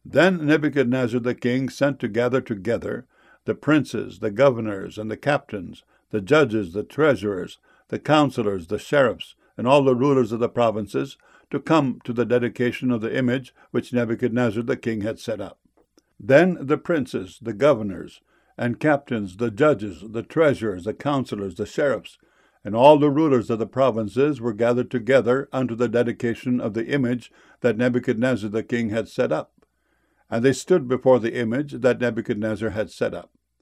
Then Nebuchadnezzar the king sent to gather together the princes, the governors, and the captains, the judges, the treasurers, the counselors, the sheriffs, and all the rulers of the provinces, to come to the dedication of the image which Nebuchadnezzar the king had set up. Then the princes, the governors, and captains, the judges, the treasurers, the counselors, the sheriffs, and all the rulers of the provinces were gathered together unto the dedication of the image that Nebuchadnezzar the king had set up. And they stood before the image that Nebuchadnezzar had set up.